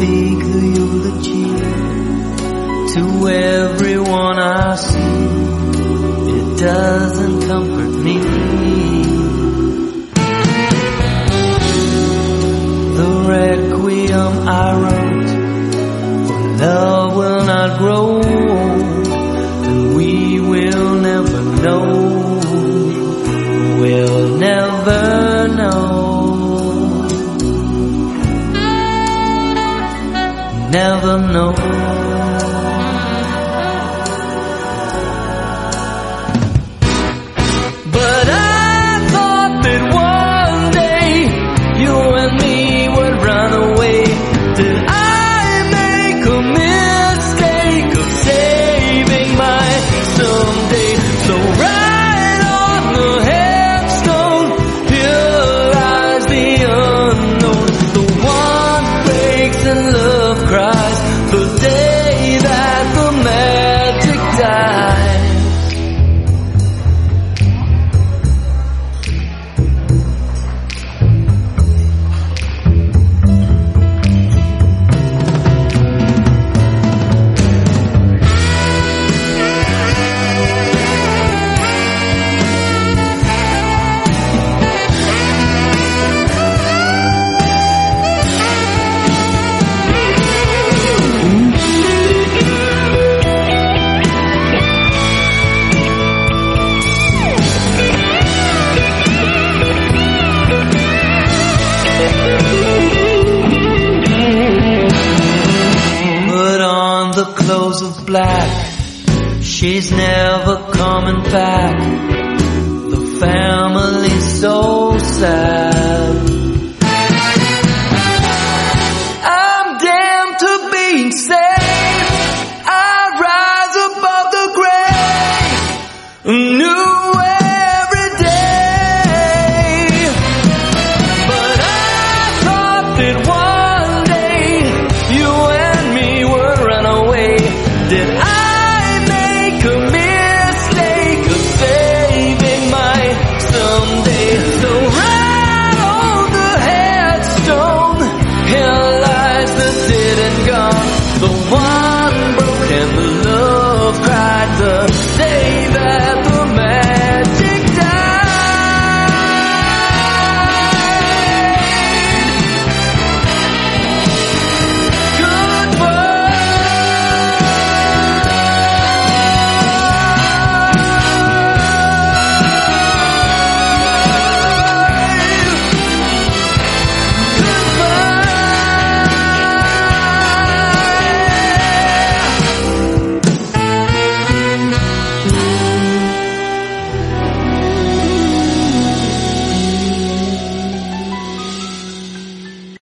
speak the eulogy to everyone I see. It doesn't comfort me. The requiem I wrote for love will not grow, and we will never know. We'll never know. Never know. But I thought that one day you and me would run away. Did I make a mistake of saving my someday? So right on the headstone, here lies the unknown. The one breaks and love cries, the day that the magic dies. The clothes of black, she's never coming back. The family's so sad. I'm damned to being safe. I rise above the grave. New